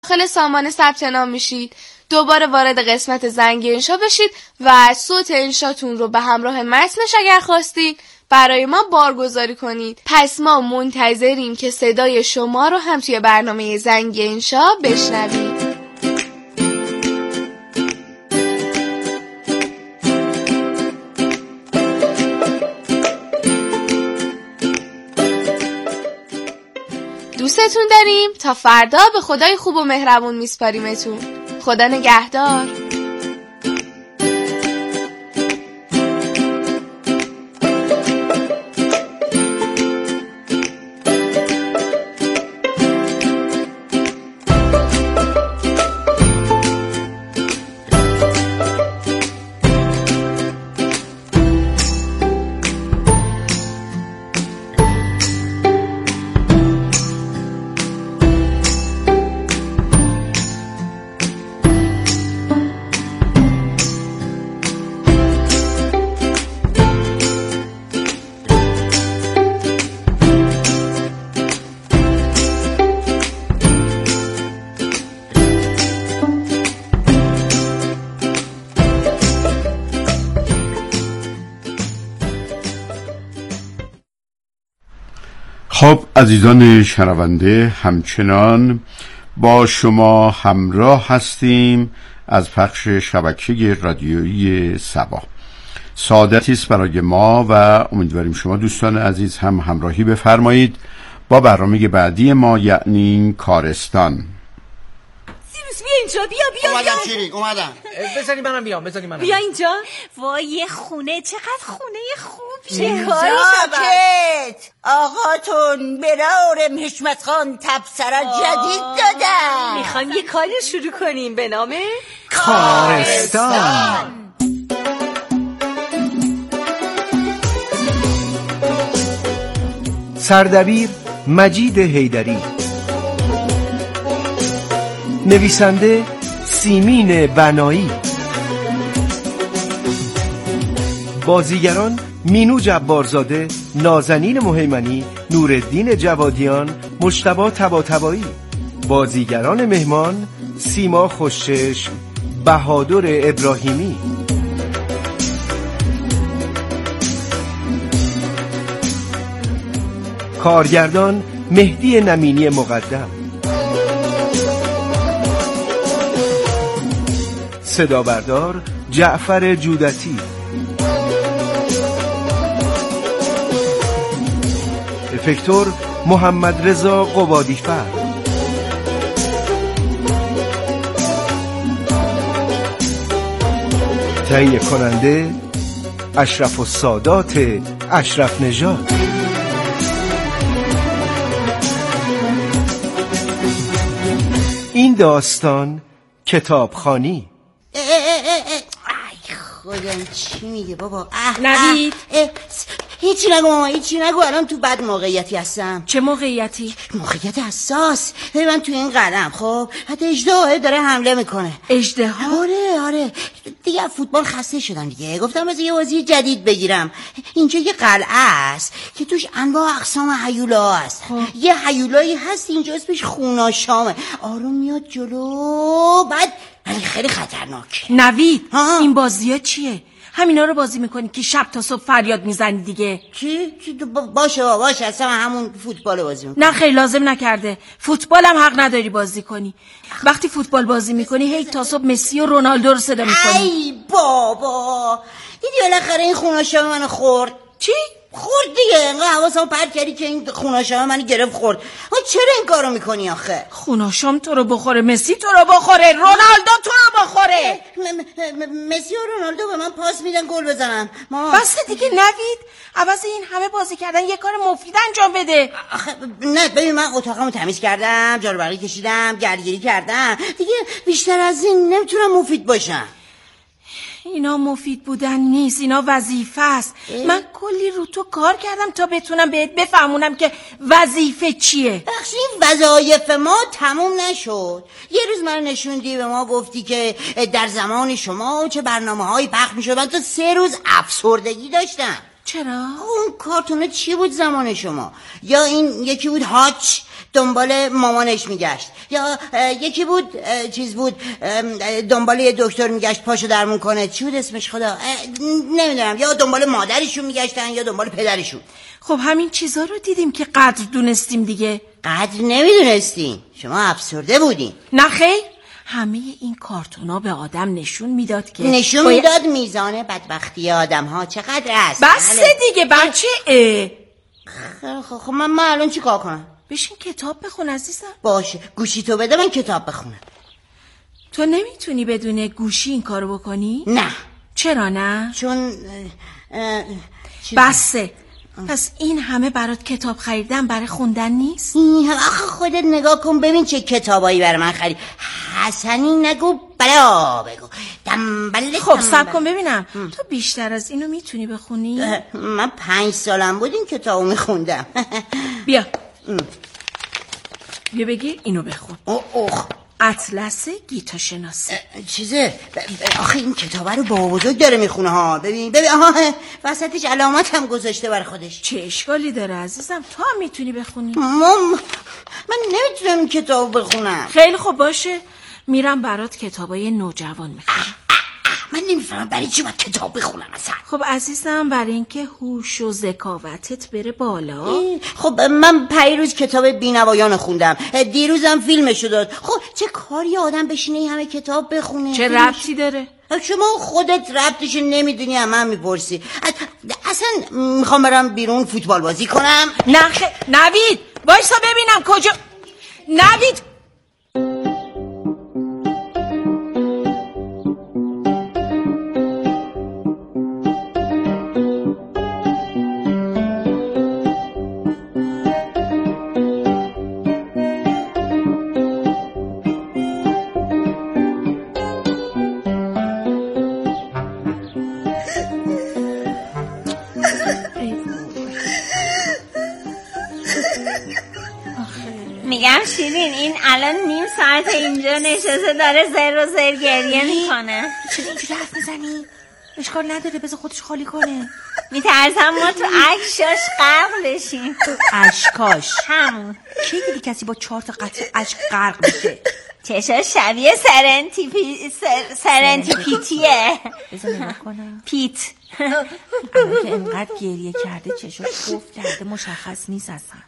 داخل سامان ثبت نام میشید، دوباره وارد قسمت زنگ انشا بشید و صوت انشاتون رو به همراه متنش اگر خواستید برای ما بارگذاری کنید. پس ما منتظریم که صدای شما رو هم توی برنامه زنگ انشا بشنوید. دوستتون داریم. تا فردا به خدای خوب و مهربون میسپاریمتون. خدا نگهدار. خب عزیزان شنونده، همچنان با شما همراه هستیم از پخش شبکه رادیویی صبا. سعادتی است برای ما و امیدواریم شما دوستان عزیز هم همراهی بفرمایید با برنامه بعدی ما، یعنی کارستان. سیروس بیا اینجا، بیا اومدم شیرین، اومدم. بذاری منم بیام. بیا اینجا. وای خونه، چقدر خونه خوب. چه کاری ساکت آقاتون برارم حشمت خان تبصره جدید دادم. میخوایم یه کاری شروع کنیم به نام کارستان. سردبیر مجید حیدری، نویسنده سیمین بنایی، بازیگران مینو جبارزاده، نازنین مهیمنی، نورالدین جوادیان، مجتبی طباطبایی. بازیگران مهمان سیما خوشچشم، بهادر ابراهیمی. کارگردان مهدی نمینی مقدم. صدا بردار جعفر جودتی. افکتور محمد رضا قبادیفر. تهیه کننده اشرف السادات اشرف نژاد. این داستان کتابخوانی. ای خودم چی میگه بابا؟ نوید هیچی نگو ماما، هیچی نگو. الان تو بد موقعیتی هستم. چه موقعیتی؟ موقعیت حساس. من تو این قدم خب حتی اژدها داره حمله میکنه. اژدها؟ آره دیگه فوتبال خسته شدم دیگه. گفتم بذار یه بازی جدید بگیرم. اینجا یه قلعه است که توش انواع اقسام هیولا هست. یه هیولایی هست اینجا اسمش خوناشامه. آروم میاد جلو، بعد ولی خیلی خطرناک. نوید این بازی‌ها چیه؟ همینا رو بازی میکنی که شب تا صبح فریاد میزنی دیگه؟ چی؟ باشه اصلا همون فوتبال بازی میکنی. نه خیلی لازم نکرده. فوتبال هم حق نداری بازی کنی. وقتی فوتبال بازی میکنی هی تا صبح مسی و رونالدو رو صدا میکنی. ای بابا دیدی بالاخره این خوناشام منو خورد. چی؟ خورد دیگه. انقدر حواسمو پرت کردی که این خوناشام منو گرفت خورد. چرا این کارو میکنی آخه؟ خوناشام تو رو بخوره، مسی تو رو بخوره، رونالدو تو رو بخوره. مسی و رونالدو به من پاس میدن گل بزنم. بس دیگه نوید، عوض این همه بازی کردن یه کار مفید انجام بده. نه ببین من اتاقمو تمیز کردم، جارو برقی کشیدم، گردگیری کردم. دیگه بیشتر از این نمیتونم مفید باشم. اینا مفید بودن نیست، اینا وظیفه است. من کلی رو تو کار کردم تا بتونم بهت بفهمونم که وظیفه چیه. بخشی وظایف ما تموم نشد. یه روز من نشوندی به ما گفتی که در زمان شما چه برنامه‌هایی پخش می‌شد. من تا 3 روز افسردگی داشتم. چرا؟ اون کارتونه چی بود زمان شما؟ یا این یکی بود هاچ دنبال مامانش میگشت، یا یکی بود چیز بود دنبال یه دکتر میگشت پاشو درمون کنه، چی بود اسمش خدا نمیدونم، یا دنبال مادرشون میگشتن یا دنبال پدرشون. خب همین چیزا رو دیدیم که قدر دونستیم دیگه. قدر نمیدونستیم، شما افسرده بودین. نه خیر، همه این کارتونا به آدم نشون میداد که میداد میزان بدبختی آدم ها چقدر است. بس دیگه بچه. خب من الان چی کار کنم؟ بشین کتاب بخون عزیزم. باشه گوشی تو بده من کتاب بخونم. تو نمیتونی بدون گوشی این کارو بکنی؟ نه. چرا نه؟ چون بسه. پس این همه برات کتاب خریدن برای خوندن نیست؟ آخه خودت نگاه کن ببین چه کتابایی برای من خرید. حسنی نگو بلا بگو دنبل. خب صبر کن ببینم تو بیشتر از اینو میتونی بخونی؟ من 5 سالم بود این کتابو میخوندم. بیا بگیر اینو بخون. اوه اطلس گیتا شناسی. چیزه آخه این کتابه رو بابا بزرگ داره میخونه ها. ببین آها وسطش علامت هم گذاشته بر خودش. چه اشکالی داره عزیزم، تو هم میتونی بخونی. من نمیتونم کتاب بخونم. خیلی خوب باشه، میرم برات کتابای نوجوان میخونم. من نمیفهمم برای چی باید کتاب بخونم اصلا. خب عزیزم برای اینکه هوش و ذکاوتت بره بالا. خب من پیروز کتاب بینوایان خوندم، دیروزم فیلمشو داد. خب چه کاری آدم بشینه این همه کتاب بخونه؟ چه ربطی داره؟ شما خودت ربطشو نمیدونی من میپرسی. اصلا میخوام برم بیرون فوتبال بازی کنم. نوید وایسا ببینم کجا. نوید میگم شیرین این الان نیم ساعت اینجا نشسته داره زر و زر گریه میکنه. چرا اینجوری حرف میزنی؟ اشکال نداره بذار خودش خالی کنه. میترسم ما تو اشکاش غرق بشیم. اشکاش همون کی دیدی کسی با 4 تا قطره اشک غرق میشه؟ چشاش شبیه سرنتیپیتیه. بذار نگاه کنم. پیت الان که انقدر گریه کرده چشاش گفت کرده مشخص نیست اصلا.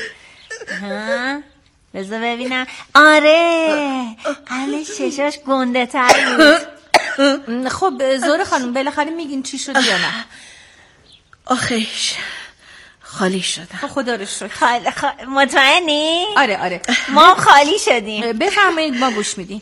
بذار ببینم. آره قلش چشاش گنده تر بود. خب زور خانم بالاخره میگین چی شد یا نه؟ آخیش خالی شدم. خدا رو شکر. مطمئنی؟ آره ما خالی شدیم. بفرمایید ما گوش میدیم.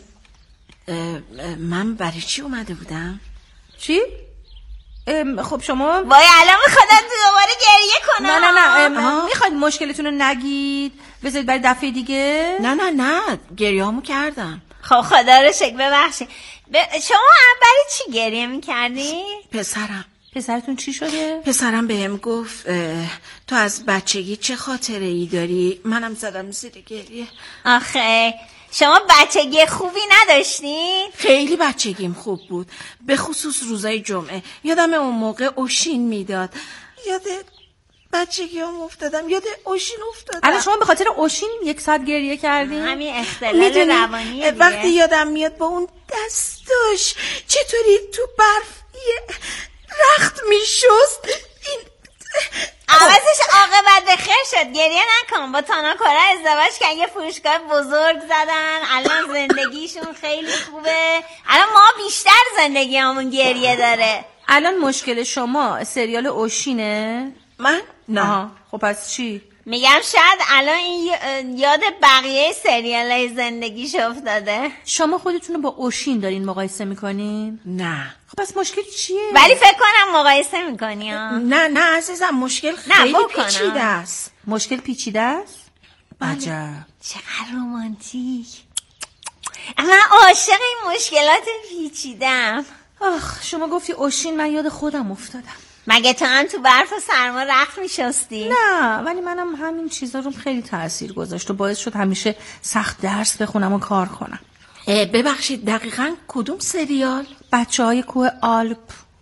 من برای چی اومده بودم؟ چی؟ خب شما وای الان میخوادن دوباره گریه کنم. نه میخواید مشکلتون رو نگید بذارید برای دفعه دیگه؟ نه گریه همو کردم. خب خدا رو شکر ببخشید. شما برای چی گریه میکردی؟ پسرتون چی شده؟ پسرم بهم گفت تو از بچگی چه خاطره ای داری؟ منم زدم زیر گریه. آخه شما بچگی خوبی نداشتین؟ خیلی بچگیم خوب بود، به خصوص روزای جمعه. یادم اون موقع اوشین میداد. یاد بچگیام افتادم، یاد اوشین افتادم. الان شما به خاطر اوشین 1 ساعت گریه کردین؟ همین اختلال روانیه دیگه. وقتی یادم میاد با اون دستاش چطوری تو برف یه رخت میشست. این عوضش عاقبت به خیر شد. گریه نکن. با تاناکورا ازدواج کردن، یه فروشگاه بزرگ زدن، الان زندگیشون خیلی خوبه. الان ما بیشتر زندگیمون گریه داره. الان مشکل شما سریال اوشینه؟ من؟ نه. خب پس چی؟ میگم شاید الان این یاد بقیه سریالای زندگیش افتاده. شما خودتون رو با اوشین دارین مقایسه میکنین؟ نه. خب پس مشکل چیه؟ ولی فکر کنم مقایسه میکنی. نه عزیزم مشکل خیلی پیچیده است. مشکل پیچیده است؟ عجب. چقدر رومانتیک. من عاشق این مشکلات پیچیدم. آخ شما گفتی اوشین، من یاد خودم افتادم. مگه تو هم تو برف و سرما رخت میشستی؟ نه ولی منم همین چیزا رو خیلی تأثیر گذاشت و باعث شد همیشه سخت درس بخونم و کار کنم. ببخشید دقیقاً کدوم سریال؟ بچه‌های کوه آلپ.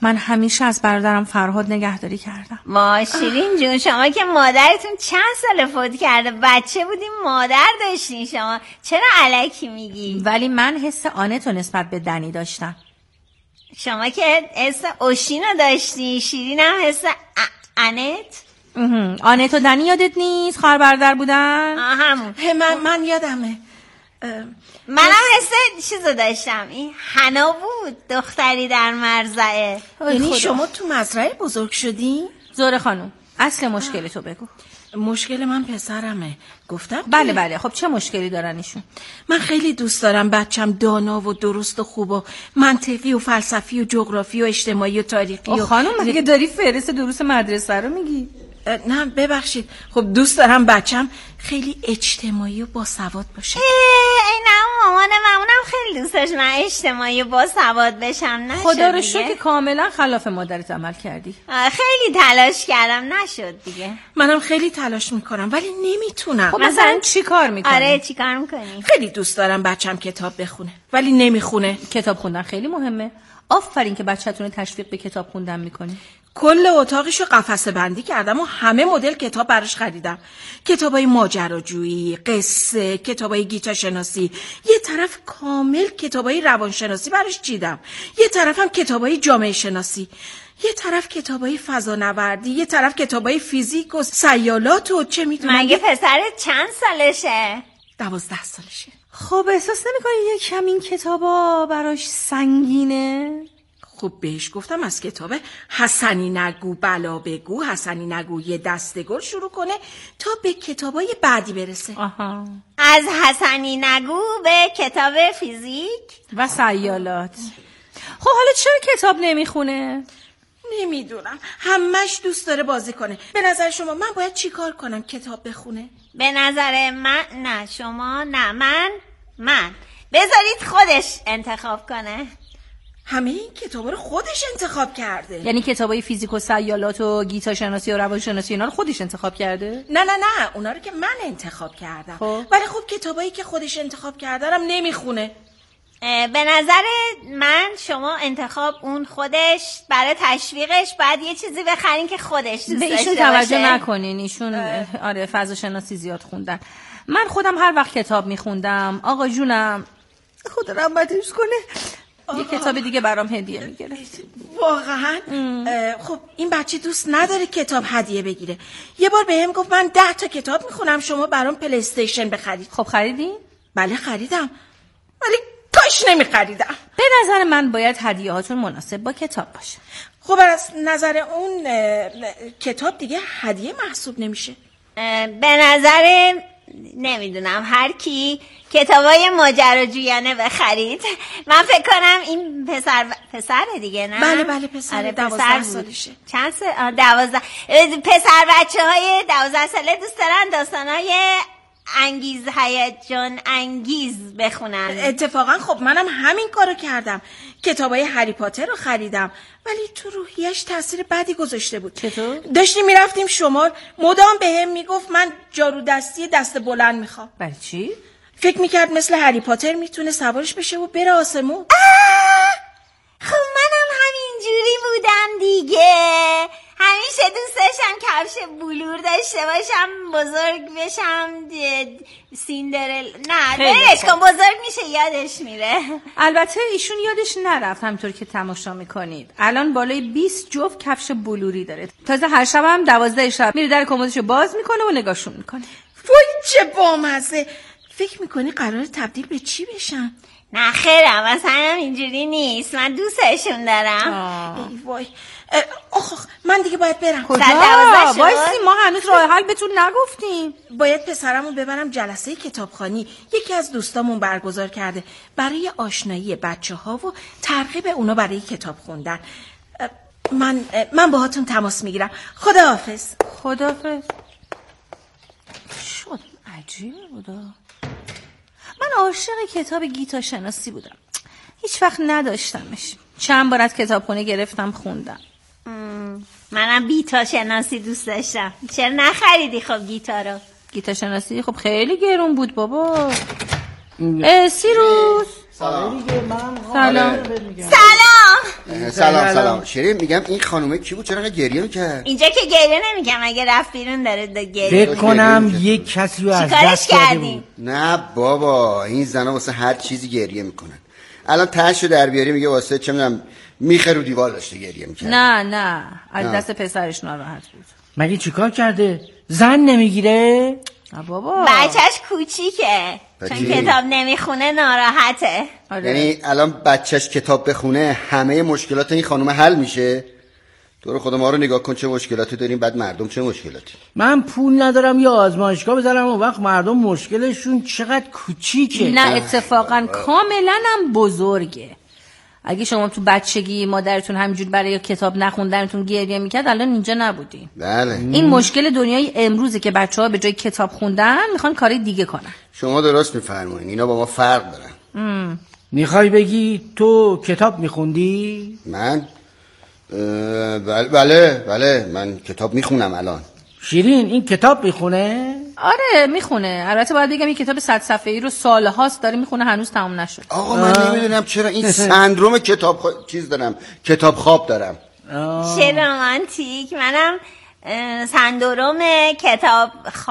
من همیشه از برادرم فرهاد نگهداری کردم. ما شیرین جون، شما که مادرتون چند سال فوت کرده، بچه بودیم مادر داشتین، شما چرا الکی میگی؟ ولی من حس آنتو نسبت به دنی داشتم. شما که حس اوشینو داشتین، شیرین هم حس آنت. آنت و دنی یادت نیست خواهر برادر بودن؟ همون. من یادمه. منم حس چیزو داشتم، این حنا بود، دختری در مرزعه. یعنی شما تو مزرعه بزرگ شدین؟ زهره خانم اصل مشکلتو بگو. مشکل من پسرمه. گفتم بله. خب چه مشکلی دارن ایشون؟ من خیلی دوست دارم بچم دانا و درست و خوب و منطقی و فلسفی و جغرافی و اجتماعی و تاریخی و خانم مگه داری فهرست دروس مدرسه رو میگی؟ نه ببخشید. خب دوست دارم بچم خیلی اجتماعی و باسواد باشه. این مامانم خیلی دوست داشت من اجتماعی و باسواد بشم. نشد. خدا رو شکر که کاملا خلاف مادرت عمل کردی. خیلی تلاش کردم نشد دیگه. منم خیلی تلاش میکنم ولی نمیتونم. خب مثلا چی کار میکنی؟ آره چی کار میکنی؟ خیلی دوست دارم بچم کتاب بخونه ولی نمیخونه. کتاب خوندن خیلی مهمه. آفرین که بچه‌تون تشویق به کتاب خوندن میکنی. کل اتاقشو قفسه بندی کردم و همه مدل کتاب براش خریدم. کتابای ماجراجویی، قصه، کتابای گیتا شناسی. یه طرف کامل کتابای روانشناسی براش چیدم. یه طرفم کتابای جامعه شناسی. یه طرف کتابای فضانوردی، یه طرف کتابای فیزیک و سیالات و چه میدونم. مگه پسرت چند سالشه؟ 12 سالشه. خب احساس نمی‌کنی یه کم این کتابا براش سنگینه؟ خب بهش گفتم از کتاب حسنی نگو بلا بگو، حسنی نگو یه دسته گل شروع کنه تا به کتابای بعدی برسه. آها. از حسنی نگو به کتاب فیزیک و سیالات. خب حالا چرا کتاب نمیخونه؟ نمیدونم، همش دوست داره بازی کنه. به نظر شما من باید چی کار کنم کتاب بخونه؟ به نظر من نه، شما نه، من بذارید خودش انتخاب کنه. همه این کتابا رو خودش انتخاب کرده. یعنی کتابای فیزیک و سیالات و گیتا شناسی و روانشناسی اینا رو خودش انتخاب کرده؟ نه اونا رو که من انتخاب کردم. ولی خب کتابایی که خودش انتخاب کرده رو نمیخونه. به نظر من شما انتخاب اون خودش برای تشویقش بعد یه چیزی بخرین که خودش دوست داشته باشه. به ایشون توجه نکنین، ایشون آره فضا شناسی زیاد خوندن. من خودم هر وقت کتاب میخوندم آقا جونم خدا رحمتش کنه یه کتاب دیگه برام هدیه میگرفت. واقعا؟ خب این بچه دوست نداره کتاب هدیه بگیره. یه بار بهم گفت من 10 تا کتاب میخونم شما برام پلی استیشن بخرید. خب خریدی؟ بله خریدم، ولی کاش نمیخریدم. به نظر من باید هدیه هاتون مناسب با کتاب باشه. خب از نظر اون کتاب دیگه هدیه محسوب نمیشه. به نظر نمیدونم هر کی کتابای ماجراجویانه بخرید. من فکر کنم این پسره دیگه نه؟ بله پسر. آره 12 سالشه. چند سال؟ 12. پسر بچه‌های 12 ساله دوست دارن داستانای هیجان انگیز بخونن. اتفاقا خب منم همین کارو کردم. کتابای هری پاتر رو خریدم ولی تو روحیش تاثیر بدی گذاشته بود. چطور؟ داشتیم میرفتیم شمال، مدام بهم میگفت من جارو دستی دست بلند میخوام. برای چی؟ فکر میکرد مثل هری پاتر میتونه سوارش بشه و بره آسمون. خب منم همینجوری بودم دیگه. همیشه دوست داشتم کفش بلور داشته باشم، بزرگ بشم، سیندرل. نه برش کن، بزرگ میشه یادش میره. البته ایشون یادش نرفت. همینطور که تماشا میکنید الان بالای 20 جفت کفش بلوری داره. تازه هر شب هم 12 شب میره در کمدشو باز میکنه و نگاهشون میکنه. وای چه بامزه. فکر میکنی قراره تبدیل به چی بشن؟ نه خیرم، اصلا اینجوری نیست. من دوستشون دارم. ای وای. آخ من دیگه باید برم. کجا؟ وایسی ما هنوز راه حل بهتون نگفتیم. باید پسرمو ببرم جلسه کتابخوانی. یکی از دوستامون برگزار کرده برای آشنایی بچه‌ها و ترغیب اونا برای کتاب خوندن. من باهاتون تماس میگیرم. خداحافظ. خداحافظ. شد عجیبه بودا. من عاشق کتاب گیتا شناسی بودم، هیچ وقت نداشتمش. چند بار از کتابخونه گرفتم خوندم. منم بیتا شناسی دوست داشتم. چرا نخریدی خب گیتا رو؟ گیتا شناسی خب خیلی گرون بود بابا. سیروس سلام. سلام. سلام. سلام شیرین، میگم این خانومه کی بود؟ چرا گریه میکرد؟ اینجا که گریه نمیکنم، اگه رفت بیرون داره گریه. فکر کنم یک کسی رو از دست داده بود. نه بابا، این زنا واسه هر چیزی گریه میکنن. الان تاشو در بیاری میگه واسه چه میدونم میخه رو دیوار داشته گریه میکرد. نه از دست پسرش ناراحت بود. مگه چیکار کرده؟ زن نمیگیره؟ بابا بچهش کوچیکه، چون کتاب نمیخونه ناراحته. یعنی الان بچهش کتاب بخونه همه مشکلات این خانومه حل میشه؟ تو خود ما رو نگاه کن چه مشکلاتی داریم، بعد مردم چه مشکلاتی. من پول ندارم یا آزمایشگاه بذارم اون وقت مردم مشکلشون چقدر کوچیکه. نه اتفاقا کاملا هم بزرگه. اگه شما تو بچگی مادرتون همینجور برای کتاب نخوندنتون گریه میکرد الان اینجا نبودین. بله. این مشکل دنیای امروزه که بچه‌ها به جای کتاب خوندن میخوان کاری دیگه کنن. شما درست میفرمایین، اینا با ما فرق دارن. میخوای بگی تو کتاب میخوندی؟ من بله من کتاب میخونم الان. شیرین این کتاب میخونه؟ آره میخونه. البته باید بگم این کتاب 100 صفحه‌ای رو سالهاست داره میخونه، هنوز تموم نشد. آقا من نمیدونم چرا این سندروم کتاب خواب دارم. چه رمانتیک. منم سندروم کتاب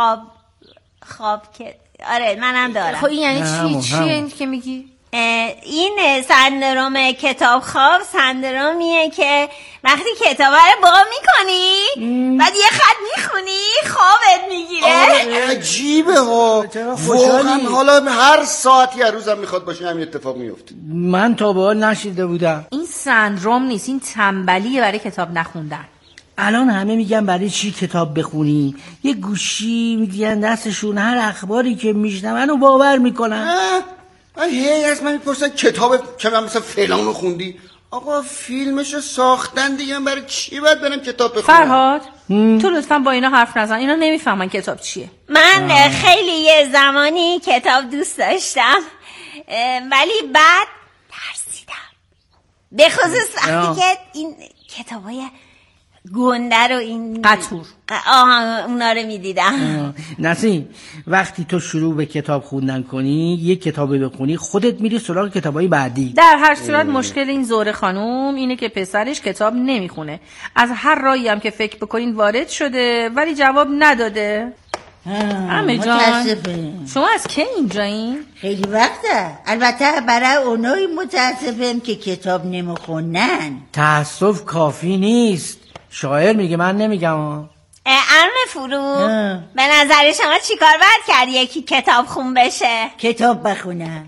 خواب که آره منم دارم. خب این یعنی چیه این که میگی؟ این سندروم کتاب خواب سندرومیه که وقتی کتاب رو باز میکنی بعد یه خط میخونی خوابت میگیره. عجیبه ها واقعا. حالا هر ساعتی از روزم میخواد باشه همین اتفاق میفته. من تا به حال نشیده بودم. این سندروم نیست، این تنبلیه برای کتاب نخوندن. الان همه میگن برای چی کتاب بخونی، یه گوشی میگن دستشون، هر اخباری که میشنون و باور میکنن. من از من میپرسن کتاب که من مثلا فلانو خوندی؟ آقا فیلمشو ساختن دیگه، برای چی باید برم کتاب بخونم؟ فرهاد تو لطفا با اینا حرف نزن، اینا نمیفهمن کتاب چیه. من خیلی یه زمانی کتاب دوست داشتم ولی بعد ترسیدم، به خصوص وقتی که این کتابای گنده رو این قطور اونا رو میدیدم. نسیم وقتی تو شروع به کتاب خوندن کنی، یه کتابی بخونی، خودت میری سراغ کتابای بعدی. در هر صورت مشکل این زهره خانوم اینه که پسرش کتاب نمیخونه. از هر راهی هم که فکر بکنین وارد شده ولی جواب نداده. عمه جان شما از کی اینجایین؟ خیلی وقته. البته برای اونایی متاسفم که کتاب نمیخونن. تأسف کافی نیست. شاعر میگه، من نمیگم. عمه فرو به نظر شما چیکار باید کرد یکی کتاب خون بشه؟ کتاب بخونم.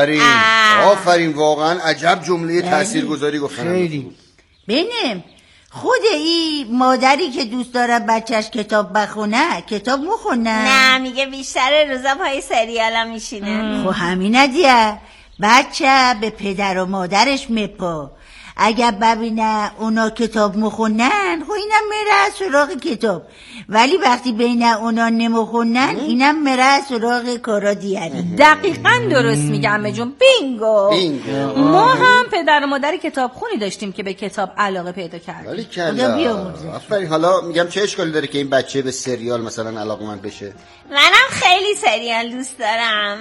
آفرین واقعا عجب جمله تاثیرگذاری گفتن. خیلی ببینم خود این مادری که دوست داره بچهش کتاب بخونه کتاب میخونه؟ نه میگه بیشتر روزا پای سریالا میشینه. خب همینه دیگه، بچه به پدر و مادرش میپا. اگر ببینه اونا کتاب مخونن خب اینم میره سراغ کتاب، ولی وقتی بین اونا نمخونن اینم میره سراغ کارا دیگری. دقیقاً درست میگم عمه جون. بینگو. ما هم پدر و مادر کتاب خونی داشتیم که به کتاب علاقه پیدا کرد. ولی کلا آفرین. حالا میگم چه اشکالی داره که این بچه به سریال مثلا علاقه‌مند بشه؟ منم خیلی سریال دوست دارم.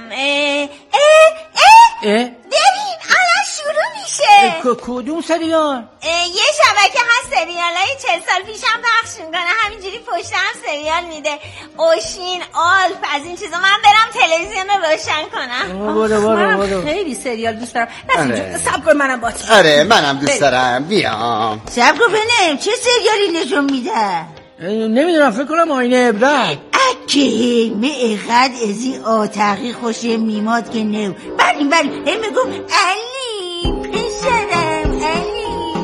ببین الان شروع میشه. کدوم سریال؟ یه شبکه هست سریالای 40 سال پیشم پخش میکنه، همینجوری پشت هم سریال میده. اوشین، آلف، از این چیزا. من برم تلویزیون رو روشن کنم. منم خیلی سریال دوست دارم. صبر کن منم با تو. آره منم دوست دارم. بیام صبر کن ببینم چه سریالی نشون میده. نمیدونم، فکر کنم آینه عبرت. اکه میقد از این آتاقی خوشه میماد که نو. بلی هم میگم علی پسرم علی.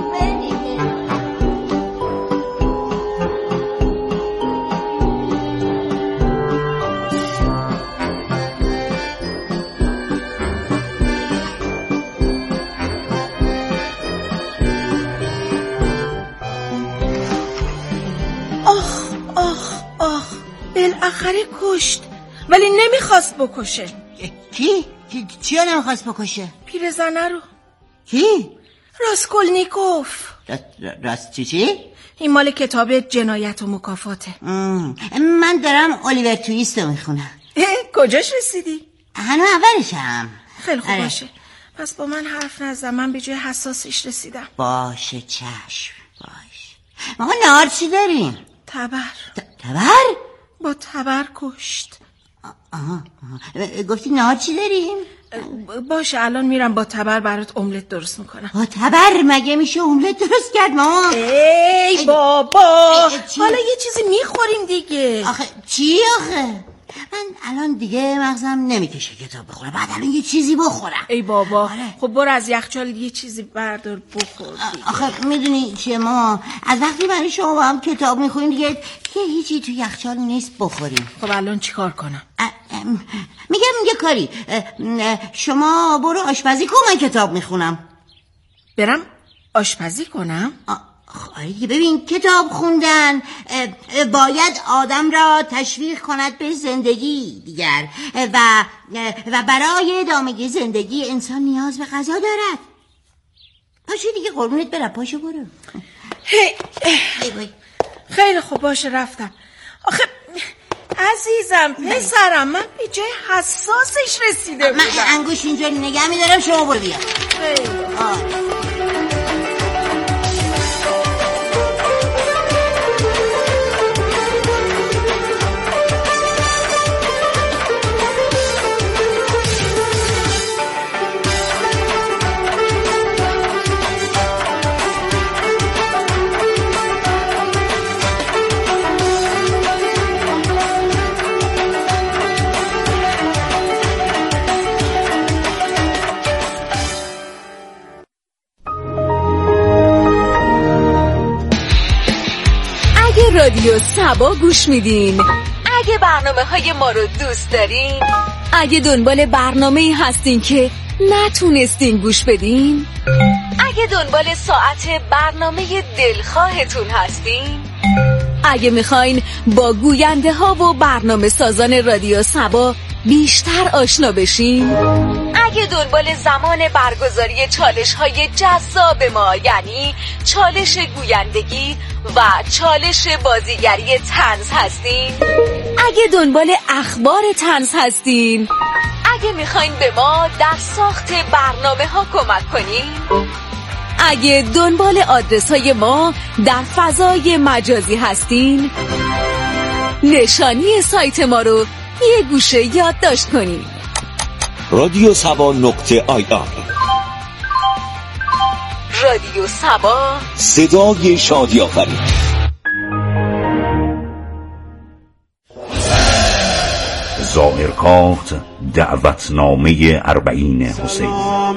بالاخره کشت، ولی نمیخواست بکشه. کی نمیخواست بکشه؟ پیرزنه رو. کی؟ راسکولنیکوف. راست چی؟ این مال کتاب جنایت و مکافاته. من دارم الیور تویست رو میخونم. کجاش رسیدی؟ هنو اولشم. خیلی خوب باشه. پس با من حرف نزن، من به جای حساسش رسیدم. باشه چشم باش. ما نهار چی داریم؟ تبر. تبر؟ با تبر کشت. آها. گفتی نهار چی داریم؟ باشه الان میرم با تبر برات املت درست میکنم. با تبر مگه میشه املت درست کرد ماما؟ ای بابا حالا یه چیزی میخوریم دیگه. آخه چی آخه؟ من الان دیگه مغزم نمیکشه کتاب بخورم، بعد الان یه چیزی بخورم. ای بابا خب برو از یخچال یه چیزی بردار بخور دیگه. آخه میدونی چیه ماما، از وقتی برای شما با هم کتاب میخوریم دیگه هیچی تو یخچال نیست بخوریم. خب الان چیکار کنم؟ میگم یه کاری، شما برو آشپزی کن، من کتاب میخونم. برم آشپزی کنم؟ ببین کتاب خوندن باید آدم را تشویق کند به زندگی دیگر و برای ادامه زندگی انسان نیاز به غذا دارد. پاشو دیگه قربونت برم، پاشو برو. خیلی خوب باشه رفتم. آخه عزیزم پسرم من به جای حساسش رسیده بودم. من انگوش اینجا نگه میدارم، شما برو بیا. رادیو سبا گوش میدین، اگه برنامه‌های ما رو دوست دارین، اگه دنبال برنامه‌ای هستین که نتونستین گوش بدین، اگه دنبال ساعت برنامه دلخواهتون هستین، اگه میخواین با گوینده ها و برنامه سازان رادیو سبا بیشتر آشنا بشین، اگه دنبال زمان برگزاری چالش های جذاب ما یعنی چالش گویندگی و چالش بازیگری طنز هستین، اگه دنبال اخبار طنز هستین، اگه میخواین به ما در ساخت برنامه ها کمک کنین، اگه دنبال آدرس های ما در فضای مجازی هستین، نشانی سایت ما رو یه گوشه یادداشت کنین: رادیو سبا.ir. رادیو سبا، صدای شادی آفرین. ظاهرکارت دعوتنامه اربعین حسین.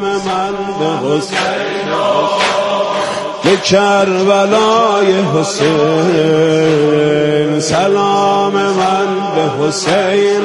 به کربلای حسین سلام من به حسین.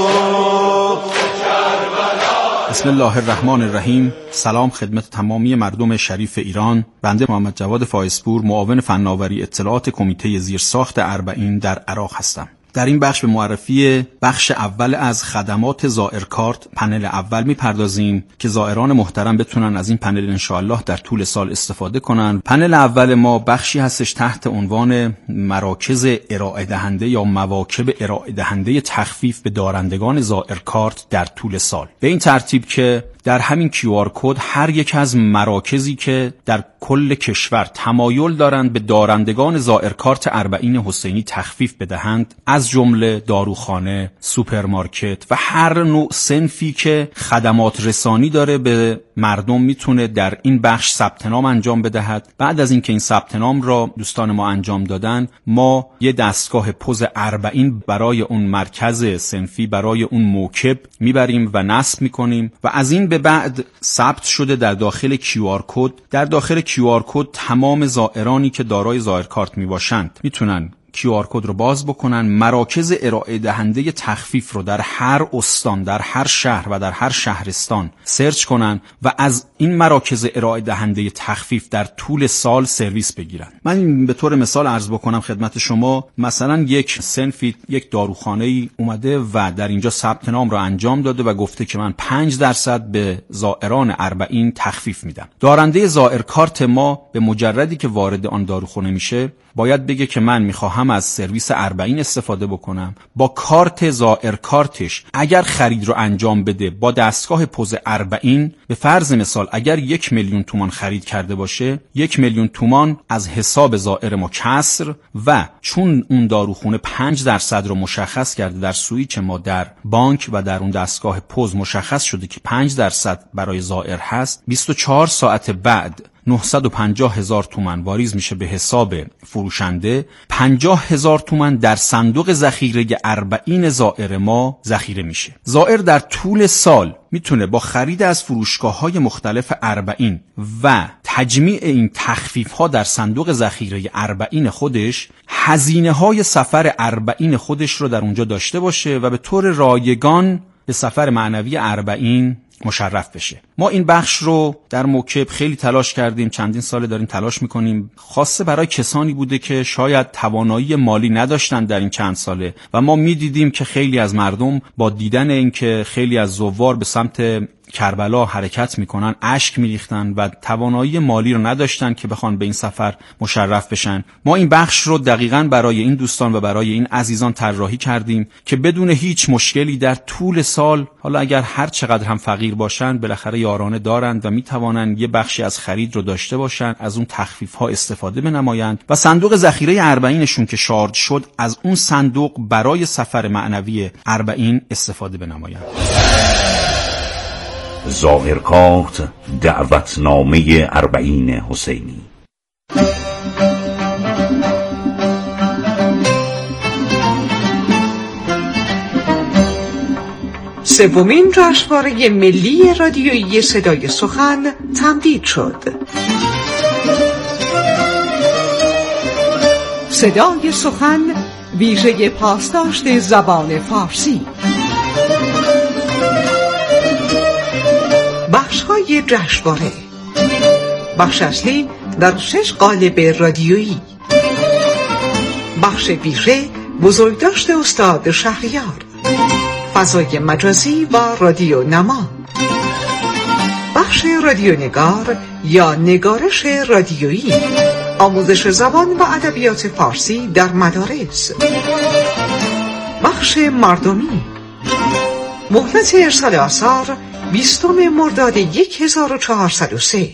بسم الله الرحمن الرحیم. سلام خدمت تمامی مردم شریف ایران. بنده محمد جواد فائزپور، معاون فناوری اطلاعات کمیته زیرساخت اربعین در عراق هستم. در این بخش به معرفی بخش اول از خدمات زائرکارت پنل اول میپردازیم که زائران محترم بتونن از این پنل انشاءالله در طول سال استفاده کنن. پنل اول ما بخشی هستش تحت عنوان مراکز ارائه دهنده یا مواکب ارائه دهنده تخفیف به دارندگان زائرکارت در طول سال، به این ترتیب که در همین QR کد هر یک از مراکزی که در کل کشور تمایل دارند به دارندگان زائرکارت اربعین حسینی تخفیف بدهند، از جمله داروخانه، سوپرمارکت و هر نوع صنفی که خدمات رسانی داره به مردم، میتونه در این بخش ثبت نام انجام بدهد. بعد از اینکه این ثبت نام را دوستان ما انجام دادن، ما یه دستگاه پوز اربعین برای اون مرکز صنفی، برای اون موکب میبریم و نصب میکنیم و از این به بعد ثبت شده در داخل QR کد. در داخل QR کد تمام زائرانی که دارای زائرکارت میباشند میتونن QR کد رو باز بکنن، مراکز ارائه دهنده تخفیف رو در هر استان، در هر شهر و در هر شهرستان سرچ کنن و از این مراکز ارائه دهنده تخفیف در طول سال سرویس بگیرن. من به طور مثال عرض بکنم خدمت شما، مثلا یک صنفی، یک داروخانه‌ای اومده و در اینجا ثبت نام رو انجام داده و گفته که من 5% به زائران اربعین تخفیف میدم. دارنده زائرکارت ما به مجردی که وارد آن داروخانه میشه باید بگه که من میخواهم بخواهم از سرویس اربعین استفاده بکنم، با کارت زائر کارتش اگر خرید رو انجام بده، با دستگاه پوز اربعین به فرض مثال اگر 1 میلیون تومان خرید کرده باشه، 1 میلیون تومان از حساب زائر ما کسر و چون اون داروخونه 5% رو مشخص کرده در سویچ ما در بانک و در اون دستگاه پوز مشخص شده که 5% برای زائر هست، 24 ساعت بعد 950,000 تومان واریز میشه به حساب فروشنده، 50,000 تومان در صندوق ذخیره اربعین زائر ما ذخیره میشه. زائر در طول سال میتونه با خرید از فروشگاه‌های مختلف اربعین و تجمیع این تخفیف‌ها در صندوق ذخیره اربعین خودش هزینه‌های سفر اربعین خودش رو در اونجا داشته باشه و به طور رایگان به سفر معنوی اربعین مشرف بشه. ما این بخش رو در موکب خیلی تلاش کردیم، چندین ساله داریم تلاش میکنیم، خاصه برای کسانی بوده که شاید توانایی مالی نداشتن در این چند ساله و ما میدیدیم که خیلی از مردم با دیدن اینکه خیلی از زوار به سمت کربلا حرکت میکنن اشک میریختن و توانایی مالی رو نداشتن که بخوان به این سفر مشرف بشن. ما این بخش رو دقیقاً برای این دوستان و برای این عزیزان طراحی کردیم که بدون هیچ مشکلی در طول سال، حالا اگر هر چقدر هم فقیر باشن، بالاخره یارانه دارند و میتوانند یه بخشی از خرید رو داشته باشن، از اون تخفیف ها استفاده بنمایند و صندوق ذخیره اربعینشون که شارژ شد از اون صندوق برای سفر معنوی اربعین استفاده بنمایند. ظاهرکارت دعوتنامه اربعین حسینی. سومین جشنواره ملی رادیویی صدای سخن تمدید شد. صدای سخن ویژه پاسداشت زبان فارسی. بخش‌های جشنواره: بخش اصلی در 6 قالب رادیویی، بخش ویژه بزرگداشت استاد شهریار، فضای مجازی و رادیو نما، بخش رادیونگار یا نگارش رادیویی، آموزش زبان و ادبیات فارسی در مدارس، بخش مردمی، مهلت ارسال آثار 20 مرداد 1403.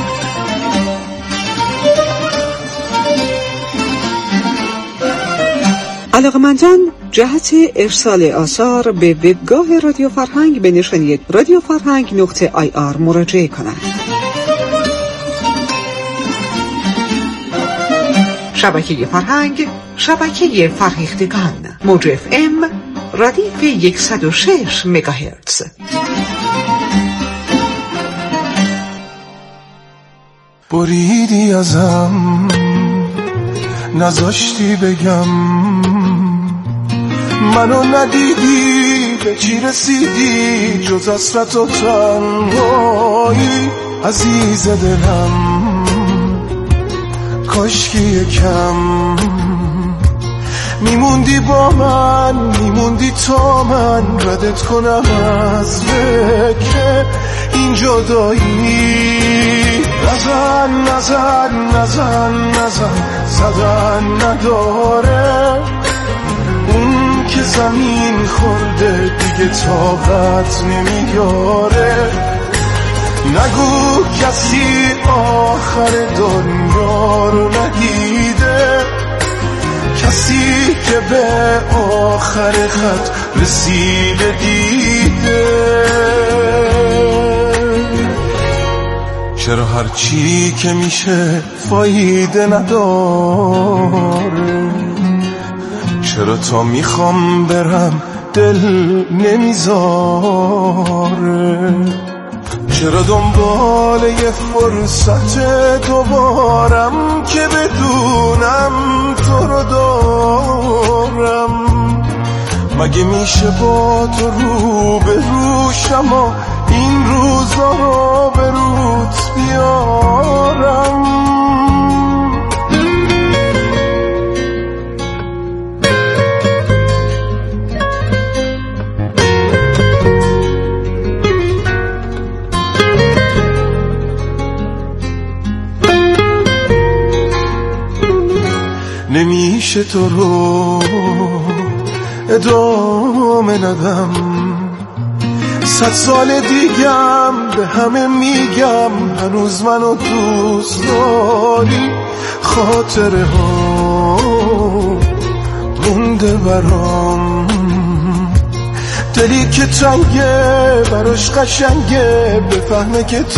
علاقمندان جهت ارسال آثار به وبگاه رادیو فرهنگ به نشانی radioffarhang.ir مراجعه کنند. شبکه فرهنگ، شبکه فرهیختگان، موج FM ردیف 106 مگاهرتز. بریدی ازم، نذاشتی بگم، منو ندیدی، به چی رسیدی جز حسرت و تنهایی. عزیز دلم کاشکی یکم میموندی با من، میموندی تا من ردت کنم از فکر این جدایی. نزن نزن نزن نزن، زدن نداره، اون که زمین خورده دیگه طاقت نمیاره. نگو کسی آخر دنیا رو ندیده، کسی که به آخر خط رسیده دیده. چرا هرچی که میشه فایده نداره؟ چرا تا میخوام برم دل نمیذاره؟ چرا دنبال یه فرصت دوبارم که بدونم تو رو دارم؟ مگه میشه با تو رو به روشم و این روزا رو به روت بیارم؟ نمیشه تو رو ادامه ندم. 100 سال دیگم به همه میگم هنوز منو دوست داری. خاطره ها مونده برام، دلی که تنگه براش قشنگه بفهمه که